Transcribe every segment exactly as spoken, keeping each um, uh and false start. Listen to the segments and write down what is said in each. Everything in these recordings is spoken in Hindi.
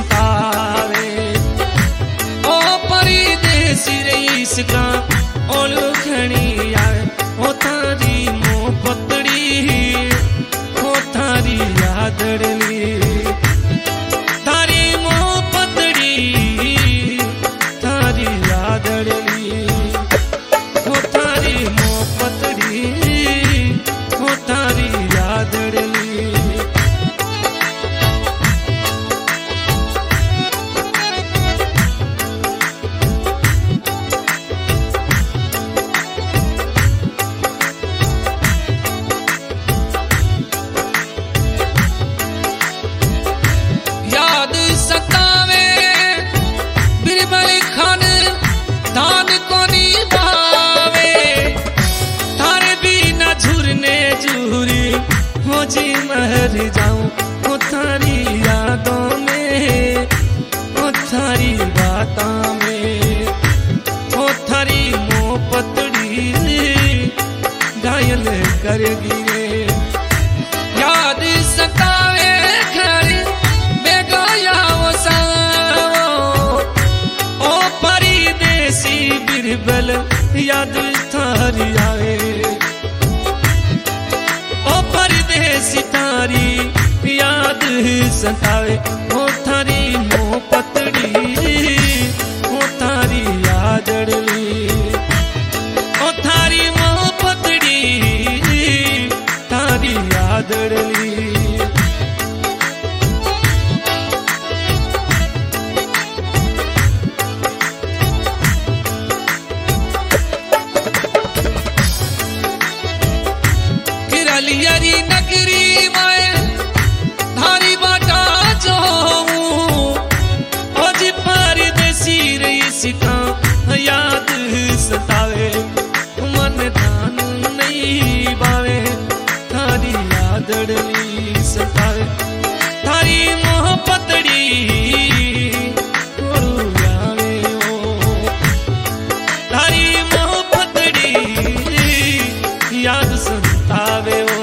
सतावे। ओ परदेसी रईस का ओलू घणी आवे। ओ थारी मोहब्बतड़ी ओ थारी यादड़ली थारी मोहब्बतड़ी थारी यादड़ली ओ थारी मोहब्बतड़ी ओ थारी यादड़ली। जी मर जाऊं ओ थारी यादों में ओ थारी बातों में ओ थारी मोहब्बतड़ी घायल कर गिरे। याद सतावे घर बेगाया वो सावो ओ परदेसी बिरबल याद थारी आवे। सितारी याद सतावे ओ थारी मोहब्बतड़ी ओ थारी यादड़ली ओ थारी मोहब्बतड़ी थारी यादड़ली। किरलियरी नगरी में धारी बाटा जो आज परदेसी रईस का याद सतावे। मन दान नहीं बावे थारी यादड़ली सतावे। थारी मोहब्बतड़ी आवे ओ थारी मोहब्बतड़ी याद सतावे ओ।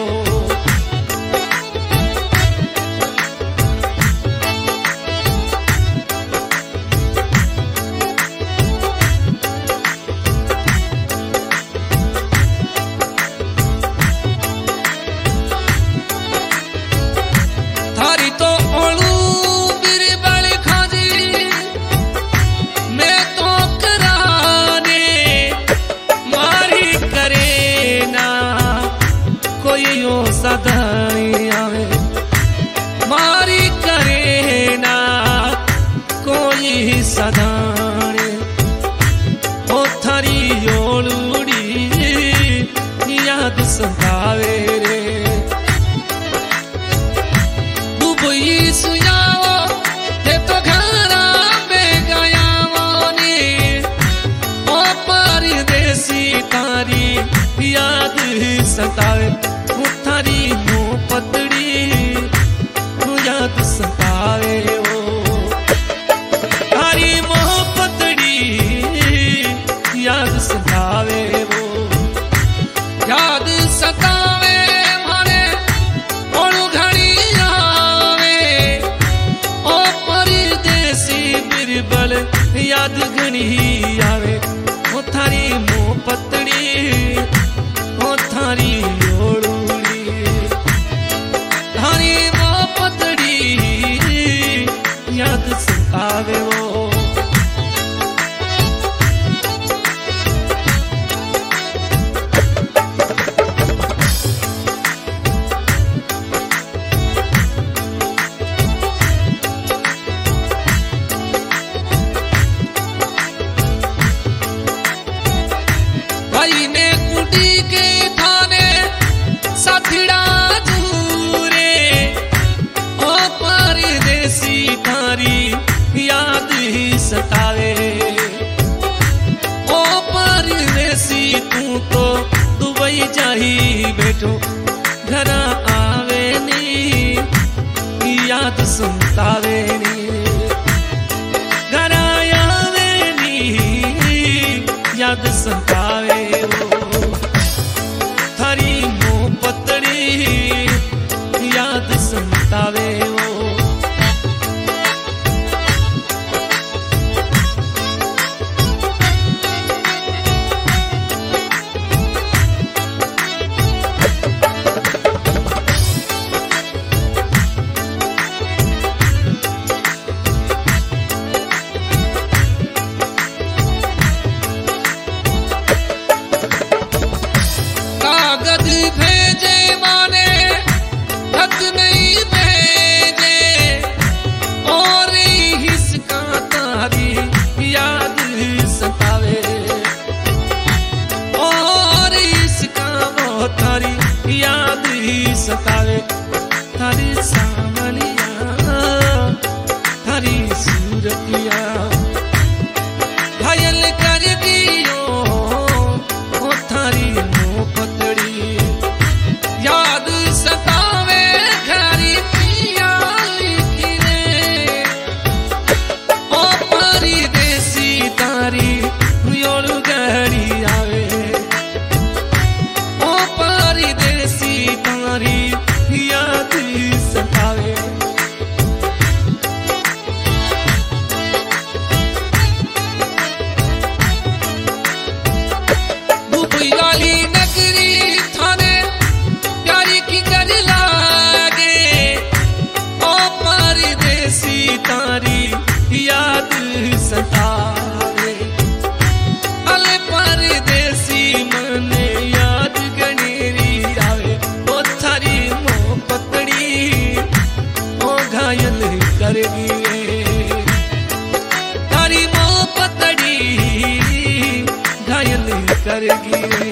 थारी तो ओलू बिरबल खाजी मैं तो कराने मारी करे ना कोई यो सदाई आवे। मारी करे ना कोई सदाने ओ थारी ओलूड़ी याद सतावे रे। दुबई सुयावो ते तो घरा में गयावो नी ओ परदेसी तारी याद सतावे ओ थारी मोहब्बतड़ी याद सतावे ओ थारी मोहब्बतड़ी याद सतावे ओ याद सतावे मारे ओलू घणी आवे। ओ परदेसी बिरबल याद घणी आवे ओ थारी मोहब्बतड़ी ओ थारी ओलूड़ी थारी मोहब्बतड़ी याद सतावे ओ। भाई ने कुटी के थाने साथिड़ा दूरे ओ परदेसी थारी याद सूरतिया घायल कर दियो ओ थारी मोहब्बतड़ी याद सतावे घरी पिया लिखी रे ओ परदेसी तारी योड़ गड़ी आवे ओ परदेसी तारी याद सतावे दुबई वाली नगरी थाने प्यारी की कर लागे ओ परदेसी तारी याद सतावे अले परदेसी मने याद गनेरी आवे ओ थारी मोहब्बतड़ी ओ घायल करगी रे थारी मोहब्बतड़ी घायल करगी रे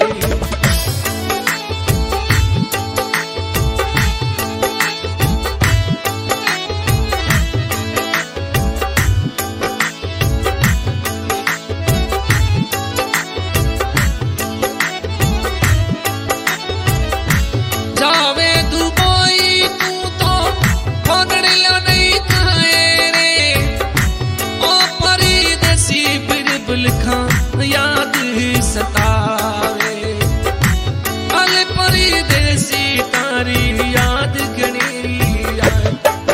जावे दुबई तू तो पगड़िया नहीं खाए रे ओ परदेसी बिरबल खां याद सतावे अले परदेसी तारी याद गनेरी आए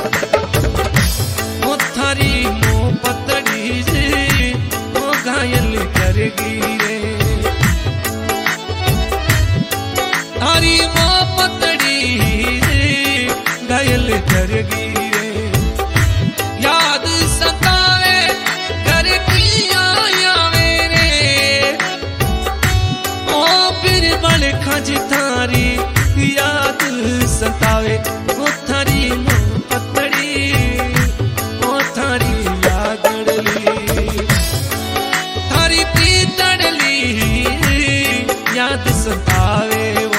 ओ थारी मोहब्बतड़ी से ओ घायल करगी रे थारी मोहब्बतड़ी घायल करगी रे याद सतावे घर की आवे रे ओ बिरबल खज थारी याद सतावे ओ थारी मोहब्बतड़ी ओ थारी यादड़ली थारी प्रीतड़ली याद सतावे वो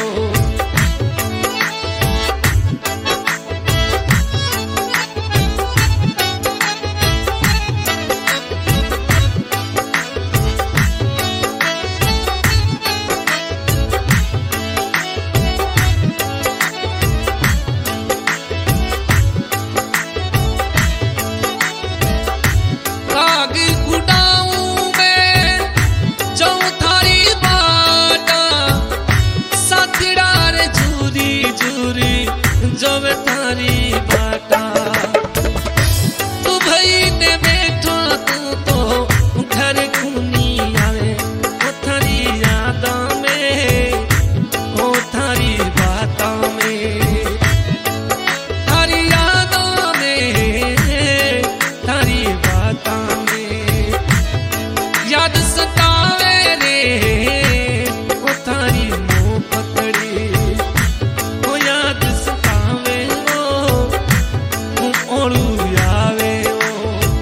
राग गुडाऊं मैं जाऊं थारी बाटा साथीदार झूरी झूरी जब थारी बाटा तू भाई ने बैठो तू तो घर खूनी आवे ओ थारी यादा में ओ थारी बाता में थारी यादा में थारी बाता में याद सतावे रे ओ थारी मोहब्बतड़ी ओ याद सतावे ओ ओड़ू आवे ओ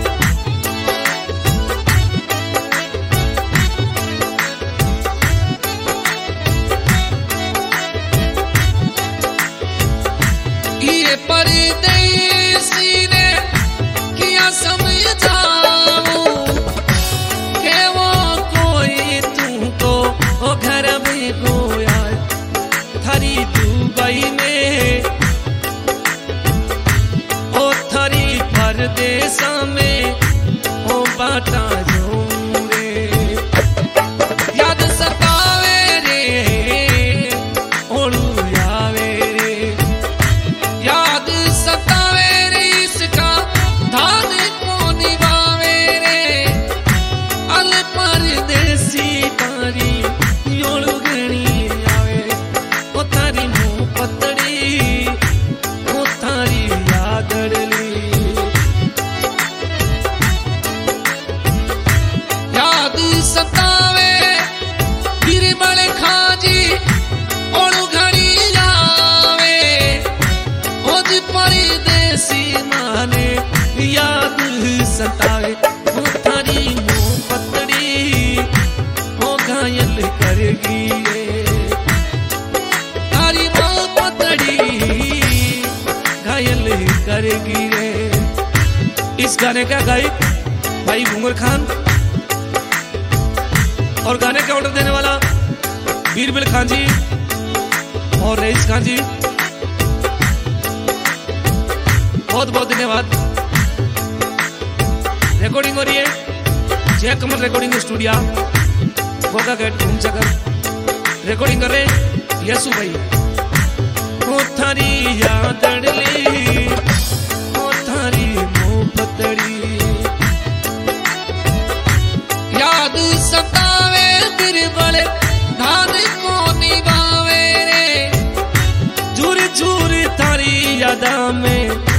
ये परदेसी ने किया समझाऊं के वो कोई तुमको ओ घर में गोया थारी दुबई में ओ थारी परदेसा में ओ बाटा जाऊं रे याद सतावे रे ओड़ू आवे रे याद सतावे रे इसका धान को निभावे रे अल परदेसी तारी योड़ गणी आवे ओ थारी मोहब्बतड़ी ओ थारी यादड़ली याद सतावे बिरबल खाजी ओड़ू घड़ी आवे ओ जी परदेसी माने याद सतावे ओ थारी मोहब्बतड़ी ओ घायल करगी रे थारी मोहब्बतड़ी घायल करेगी रे। इस गाने का गायक भाई भूंगर खान और गाने का ऑर्डर देने वाला बीरबल खान जी और रईस खान जी, बहुत बहुत धन्यवाद। रिकॉर्डिंग हो रही है जय कमल रिकॉर्डिंग स्टूडियो गोगा गेट घूम चकर रिकॉर्डिंग कर रहे यसु भाई। ओ थारी यादड़ली ओ थारी मोहब्बतड़ी याद सतावे बिरबल धान को निभावे रे झूर झूर थारी यादा में